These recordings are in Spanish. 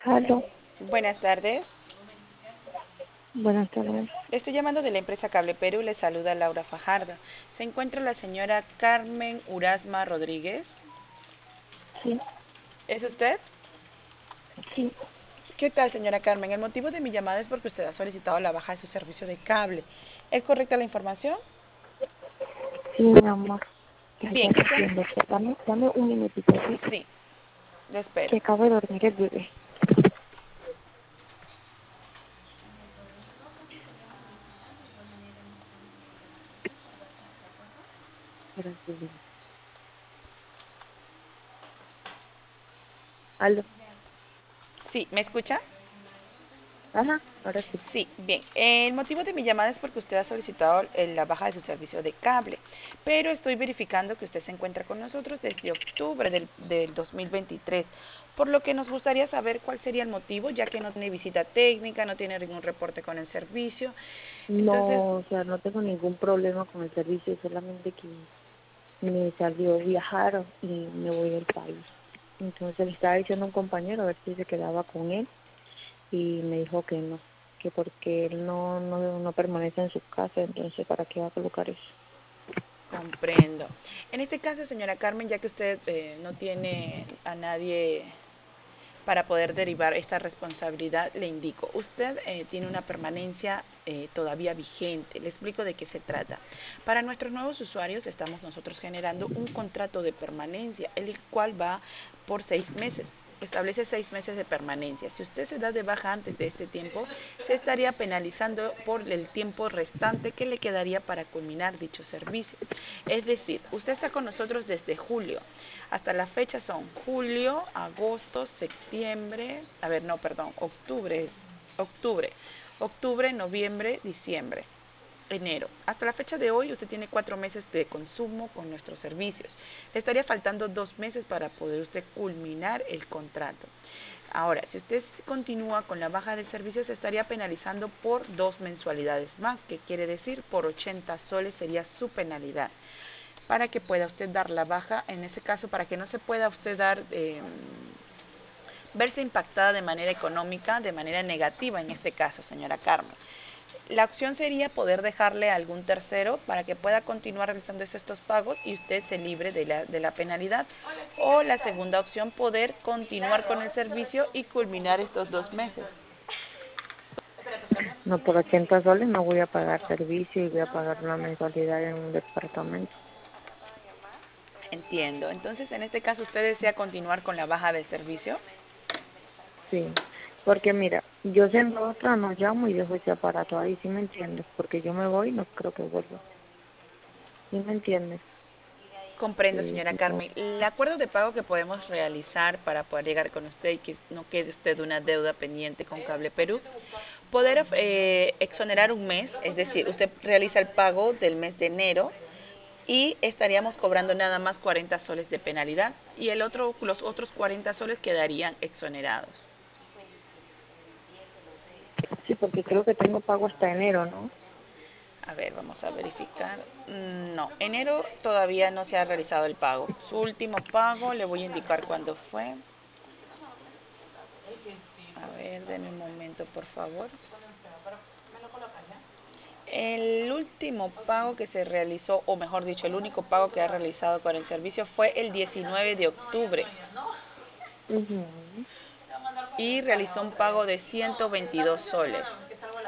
Aló, Buenas tardes. buenas tardes. Le estoy llamando de la empresa Cable Perú. Le saluda Laura Fajardo. Se encuentra la señora Carmen Urasma Rodríguez. Sí, ¿Es usted? sí, ¿Qué tal, señora Carmen? El motivo de mi llamada es porque usted ha solicitado la baja de su servicio de cable. ¿Es correcta la información? sí, mi amor. Ya, ya Bien, te usted... entiendo. Dame un minutito, ¿sí? Sí, le espero. Que acabo de dormir el bebé. Gracias, bebé. Aló. Sí, ¿me escucha? Ajá, ahora sí. Sí, bien. El motivo de mi llamada es porque usted ha solicitado la baja de su servicio de cable, pero estoy verificando que usted se encuentra con nosotros desde octubre del 2023, por lo que nos gustaría saber cuál sería el motivo, ya que no tiene visita técnica, no tiene ningún reporte con el servicio. Entonces, No, o sea, no tengo ningún problema con el servicio, solamente que me salió viajar y me voy del país. Entonces le estaba diciendo a un compañero a ver si se quedaba con él y me dijo que porque él no permanece en su casa, entonces ¿para qué va a colocar eso? comprendo. En este caso, señora Carmen, ya que usted no tiene a nadie para poder derivar esta responsabilidad, le indico, usted tiene una permanencia todavía vigente. Le explico de qué se trata. Para nuestros nuevos usuarios estamos nosotros generando un contrato de permanencia, el cual va por 6 meses. Establece 6 meses de permanencia. Si usted se da de baja antes de este tiempo, se estaría penalizando por el tiempo restante que le quedaría para culminar dicho servicio. Es decir, usted está con nosotros desde julio. Hasta la fecha son julio, agosto, septiembre, a ver, no, perdón, octubre, noviembre, diciembre, enero. Hasta la fecha de hoy usted tiene 4 meses de consumo con nuestros servicios. Le estaría faltando 2 meses para poder usted culminar el contrato. Ahora, si usted continúa con la baja del servicio, se estaría penalizando por 2 mensualidades más, que quiere decir por 80 soles sería su penalidad para que pueda usted dar la baja, en ese caso, para que no se pueda usted dar, verse impactada de manera económica, de manera negativa en este caso, señora Carmen. La opción sería poder dejarle a algún tercero para que pueda continuar realizando estos pagos y usted se libre de la penalidad. O la segunda opción, poder continuar con el servicio y culminar estos 2 meses. No, por 80 soles no voy a pagar servicio y voy a pagar una mensualidad en un departamento. Entiendo. Entonces, en este caso, ¿usted desea continuar con la baja del servicio? Sí, porque mira, yo siendo otra no llamo y dejo ese aparato ahí, ¿sí me entiendes? Porque yo me voy y no creo que vuelva. ¿Sí me entiendes? Comprendo, Que señora no, Carmen. El acuerdo de pago que podemos realizar para poder llegar con usted y que no quede usted una deuda pendiente con Cable Perú, poder exonerar un mes, es decir, usted realiza el pago del mes de enero y estaríamos cobrando nada más 40 soles de penalidad y los otros 40 soles quedarían exonerados. sí, porque creo que tengo pago hasta enero, ¿no? A ver, vamos a verificar. No, enero todavía no se ha realizado el pago. Su último pago, le voy a indicar cuándo fue. A ver, denme un momento, por favor. El último pago que se realizó, o mejor dicho, el único pago que ha realizado con el servicio fue el 19 de octubre Mhm. y realizó un pago de 122 soles.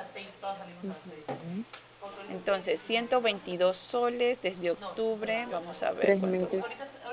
Mhm. Entonces, 122 soles desde octubre, vamos a ver Tres cuánto. meses,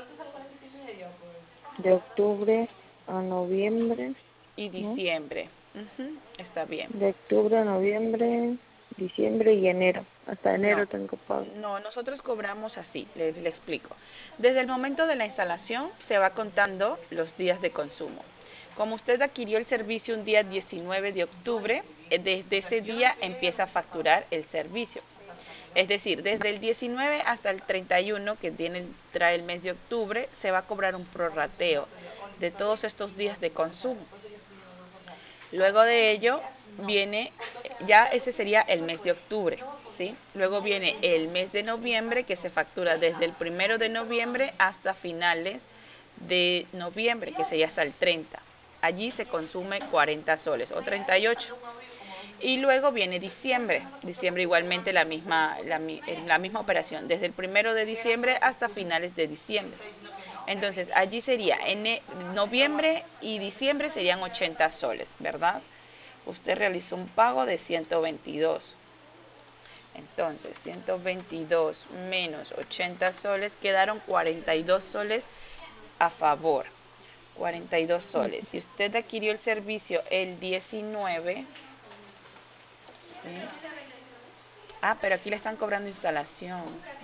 de octubre a noviembre, Y ¿no? diciembre. Ujú, está bien. De octubre a noviembre, diciembre y enero. Hasta No, enero tengo pago. no, nosotros cobramos así, le explico. Desde el momento de la instalación se va contando los días de consumo. Como usted adquirió el servicio un día 19 de octubre, desde ese día empieza a facturar el servicio. Es decir, desde el 19 hasta el 31 que trae el mes de octubre, se va a cobrar un prorrateo de todos estos días de consumo. Luego de ello viene, ya ese sería el mes de octubre, ¿sí? Luego viene el mes de noviembre que se factura desde el 1 de noviembre hasta finales de noviembre, que sería hasta el 30. allí se consume 40 soles o 38. Y luego viene diciembre. Diciembre igualmente la misma operación, desde el 1 de diciembre hasta finales de diciembre. Entonces, allí sería, noviembre y diciembre serían 80 soles, ¿verdad? Usted realizó un pago de 122. Entonces, 122 menos 80 soles, quedaron 42 soles a favor. 42 soles. Si usted adquirió el servicio el 19, ¿sí? Ah, pero aquí le están cobrando instalación.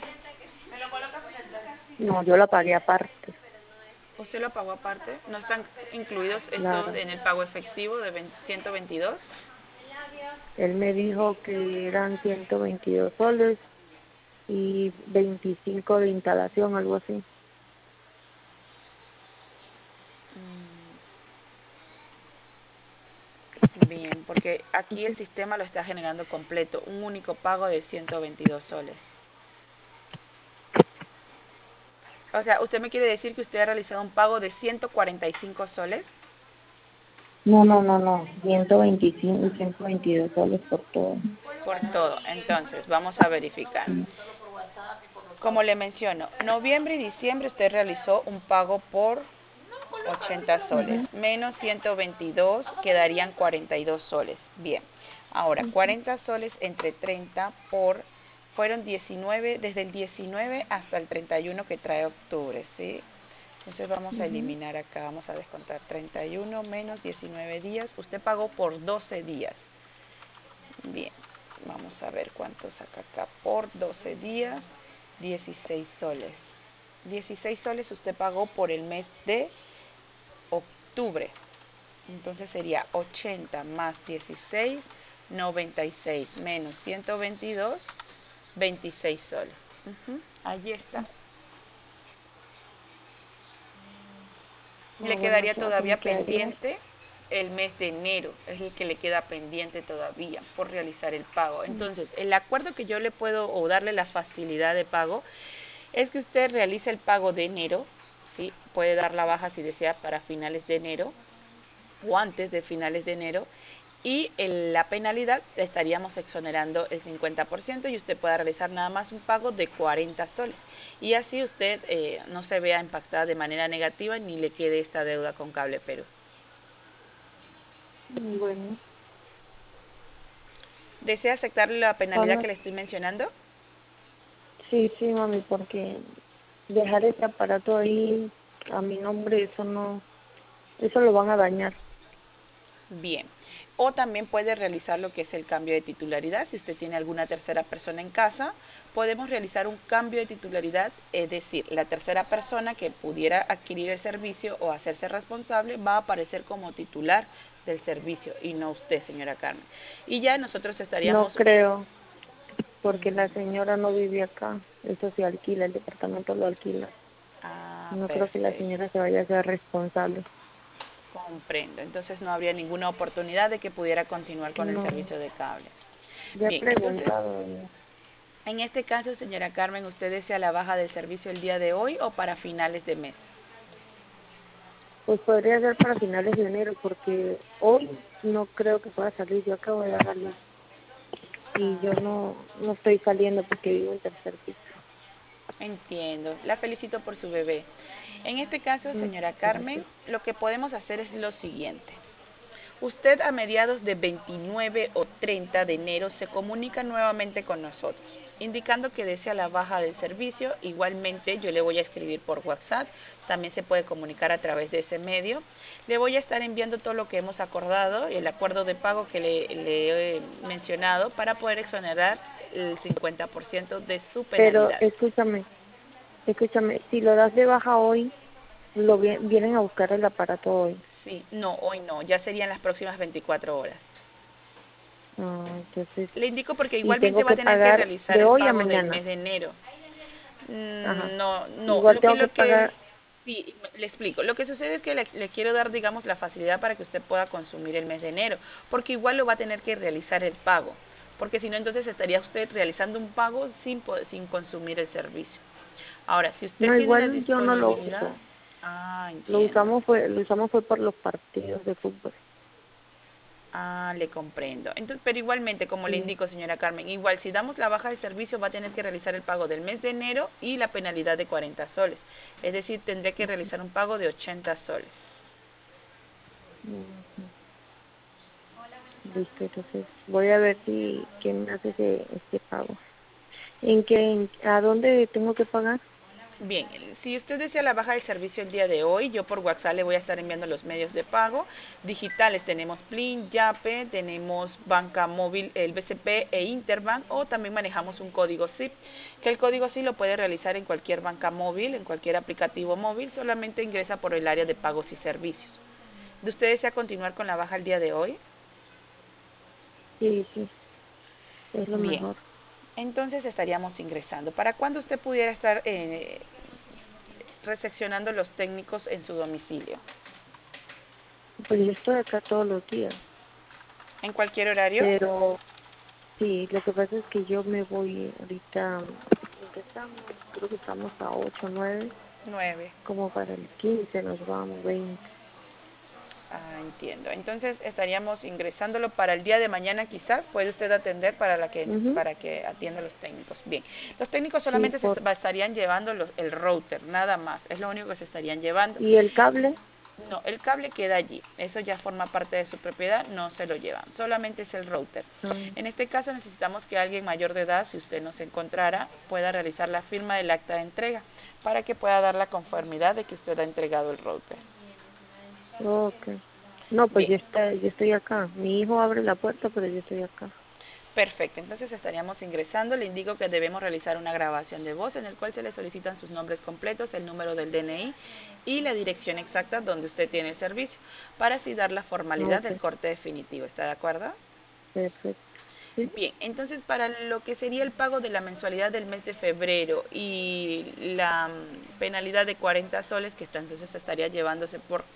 No, yo la pagué aparte. ¿Usted lo pagó aparte? ¿No están incluidos estos Claro. en el pago efectivo de 122? Él me dijo que eran 122 soles y 25 de instalación, algo así. Bien, porque aquí el sistema lo está generando completo, un único pago de 122 soles. O sea, ¿usted me quiere decir que usted ha realizado un pago de 145 soles? No, 125 y 122 soles por todo. Por todo. Entonces, vamos a verificar. Como le menciono, noviembre y diciembre usted realizó un pago por 80 soles, menos 122 quedarían 42 soles. Bien, ahora 40 soles entre 30 fueron 19, desde el 19 hasta el 31 que trae octubre, ¿sí? Entonces vamos a eliminar acá, vamos a descontar 31 menos 19 días. Usted pagó por 12 días. Bien, vamos a ver cuánto saca acá por 12 días. 16 soles. 16 soles usted pagó por el mes de octubre. Entonces sería 80 más 16, 96 menos 122, 26 soles. Allí está. Le Bueno, quedaría o sea, que me todavía quedaría. pendiente el mes de enero, es el que le queda pendiente todavía por realizar el pago. Entonces, el acuerdo que yo le puedo o darle la facilidad de pago es que usted realice el pago de enero, ¿sí? Puede dar la baja si desea para finales de enero o antes de finales de enero, y la penalidad estaríamos exonerando el 50% y usted pueda realizar nada más un pago de 40 soles. Y así usted no se vea impactada de manera negativa ni le quede esta deuda con Cable Perú. Bueno, ¿Desea aceptar la penalidad bueno, que le estoy mencionando? sí, mami, porque dejar ese aparato ahí a mi nombre, eso no, eso lo van a dañar. Bien. O también puede realizar lo que es el cambio de titularidad. Si usted tiene alguna tercera persona en casa, podemos realizar un cambio de titularidad, es decir, la tercera persona que pudiera adquirir el servicio o hacerse responsable va a aparecer como titular del servicio y no usted, señora Carmen. Y ya nosotros No estaríamos... creo, porque la señora no vive acá, eso se alquila, el departamento lo alquila. Ah, No creo que la perfecto. señora se vaya a ser responsable. Comprendo. Entonces no habría ninguna oportunidad de que pudiera continuar con el No, servicio de cable. ya he Bien, entonces, preguntado. en este caso, señora Carmen, ¿usted desea la baja del servicio el día de hoy o para finales de mes? Pues podría ser para finales de enero, porque hoy no creo que pueda salir. Yo acabo de dar a luz y yo Ah, no estoy saliendo porque vivo en tercer piso. entiendo. La felicito por su bebé. En este caso, señora Carmen, Gracias. lo que podemos hacer es lo siguiente. Usted a mediados de 29 o 30 de enero se comunica nuevamente con nosotros, indicando que desea la baja del servicio. Igualmente yo le voy a escribir por WhatsApp, también se puede comunicar a través de ese medio. Le voy a estar enviando todo lo que hemos acordado, el acuerdo de pago que le he mencionado para poder exonerar el 50% de su Pero penalidad. escúchame, si lo das de baja hoy, vienen a buscar el aparato hoy. Sí, no, hoy no, ya serían las próximas 24 horas. Ah, entonces, Le indico porque y igualmente tengo va a que tener que pagar realizar de el hoy a pago del mañana. mes de enero. Ajá. No, no, Igual tengo que pagar. sí, le explico. Lo que sucede es que le quiero dar, digamos, la facilidad para que usted pueda consumir el mes de enero, porque igual lo va a tener que realizar el pago, porque si no, entonces estaría usted realizando un pago sin consumir el servicio. Ahora, si usted No, tiene la igual yo no lo disponibilidad, uso. Ah, Lo entiendo. usamos fue por los partidos de fútbol. Ah, le comprendo. Entonces, pero igualmente, como le Sí. indico, señora Carmen, igual si damos la baja de servicio va a tener que realizar el pago del mes de enero y la penalidad de 40 soles. Es decir, tendré que realizar un pago de 80 soles. Ujú. Listo, entonces voy a ver si quién me hace ese pago. ¿A dónde tengo que pagar? Bien, si usted desea la baja del servicio el día de hoy, yo por WhatsApp le voy a estar enviando los medios de pago digitales. Tenemos Plin, Yape, tenemos banca móvil, el BCP e Interbank, o también manejamos un código SIP, que el código SIP lo puede realizar en cualquier banca móvil, en cualquier aplicativo móvil, solamente ingresa por el área de pagos y servicios. ¿De usted desea continuar con la baja el día de hoy? Sí, sí, es lo Bien, mejor. entonces estaríamos ingresando. ¿Para cuándo usted pudiera estar recepcionando los técnicos en su domicilio? Pues yo estoy acá todos los días, ¿En cualquier horario? pero sí, lo que pasa es que yo me voy ahorita, ¿en qué estamos? Creo que estamos a 8 9, 9. como para el 15 nos vamos, 20. Ah, entiendo. Entonces estaríamos ingresándolo para el día de mañana quizás. Puede usted atender Ujú. para que atienda a los técnicos. Bien. Los técnicos Sí, solamente estarían llevando el router, nada más. Es lo único que se estarían llevando. ¿y el cable? No, el cable queda allí. Eso ya forma parte de su propiedad, no se lo llevan. Solamente es el router. Ah, En este caso necesitamos que alguien mayor de edad, si usted no se encontrara, pueda realizar la firma del acta de entrega para que pueda dar la conformidad de que usted ha entregado el router. ok. No, pues Bien. yo estoy acá. Mi hijo abre la puerta, pero yo estoy acá. Perfecto, entonces estaríamos ingresando. Le indico que debemos realizar una grabación de voz en el cual se le solicitan sus nombres completos, el número del DNI y la dirección exacta donde usted tiene el servicio, para así dar la formalidad Ok, del corte definitivo. ¿Está de acuerdo? perfecto. Sí, Bien, entonces para lo que sería el pago de la mensualidad del mes de febrero y la penalidad de 40 soles, que entonces estaría llevándose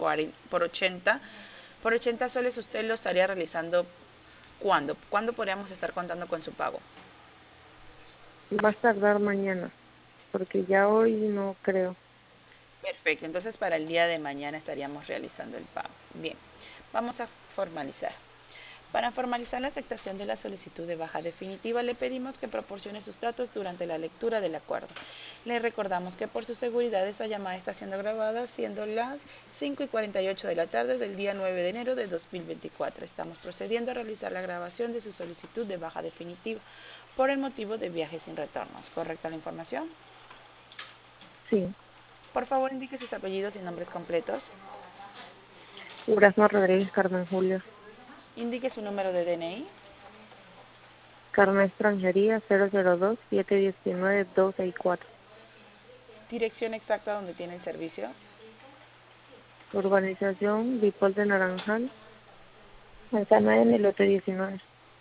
por 80 soles usted lo estaría realizando. ¿Cuándo? ¿Cuándo podríamos estar contando con su pago? va a tardar mañana, porque ya hoy no creo. Perfecto, entonces para el día de mañana estaríamos realizando el pago. Bien, vamos a formalizar. Para formalizar la aceptación de la solicitud de baja definitiva, le pedimos que proporcione sus datos durante la lectura del acuerdo. Le recordamos que por su seguridad esta llamada está siendo grabada, siendo las 5:48 de la tarde del día 9 de enero de 2024. Estamos procediendo a realizar la grabación de su solicitud de baja definitiva por el motivo de viajes sin retornos. ¿Correcta la información? Sí. Por favor, indique sus apellidos y nombres completos. Urasma Rodríguez Carmen Julio. Indique su número de DNI. Carmen Extranjería 002-719-264. Dirección exacta donde tiene el servicio. Urbanización Dipol de Naranjal. Manzana en el lote 19.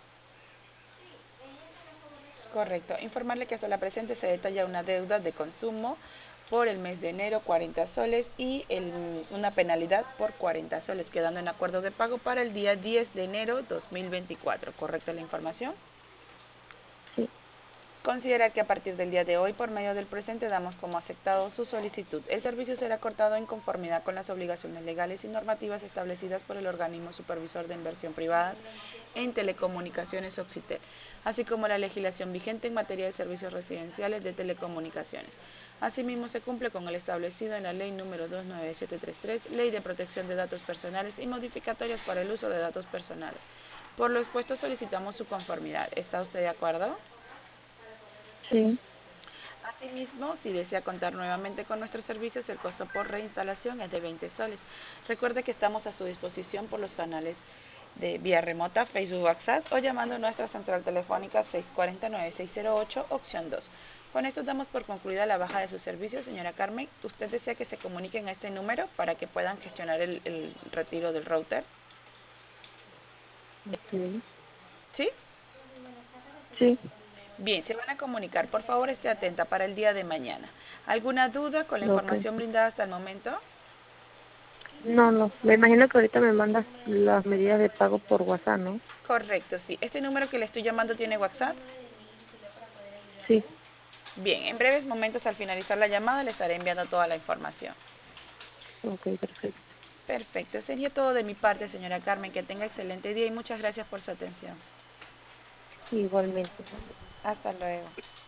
Correcto. Informarle que hasta la presente se detalla una deuda de consumo por el mes de enero 40 soles y una penalidad por 40 soles, quedando en acuerdo de pago para el día 10 de enero 2024. ¿Correcta la información? Sí. Considerar que a partir del día de hoy, por medio del presente, damos como aceptado su solicitud. El servicio será cortado en conformidad con las obligaciones legales y normativas establecidas por el organismo supervisor de inversión privadas en telecomunicaciones Oxitel, así como la legislación vigente en materia de servicios residenciales de telecomunicaciones. Asimismo, se cumple con el establecido en la Ley número 29733, Ley de Protección de Datos Personales y modificatorias para el uso de datos personales. Por lo expuesto, solicitamos su conformidad. ¿Está usted de acuerdo? Sí. Asimismo, si desea contar nuevamente con nuestros servicios, el costo por reinstalación es de 20 soles. Recuerde que estamos a su disposición por los canales de vía remota, Facebook, WhatsApp o llamando a nuestra central telefónica 649-608, opción 2. Con esto damos por concluida la baja de su servicio, señora Carmen. ¿Usted desea que se comuniquen a este número para que puedan gestionar el retiro del router? Ok. ¿Sí? Sí. Bien, se van a comunicar. Por favor, esté atenta para el día de mañana. ¿Alguna duda con la Ok. información brindada hasta el momento? No, no. Me imagino que ahorita me mandas las medidas de pago por WhatsApp, ¿no? Correcto, sí. ¿Este número que le estoy llamando tiene WhatsApp? Sí. Bien, en breves momentos al finalizar la llamada le estaré enviando toda la información. Ok, perfecto. Perfecto, sería todo de mi parte, señora Carmen. Que tenga excelente día y muchas gracias por su atención. Igualmente. Hasta luego.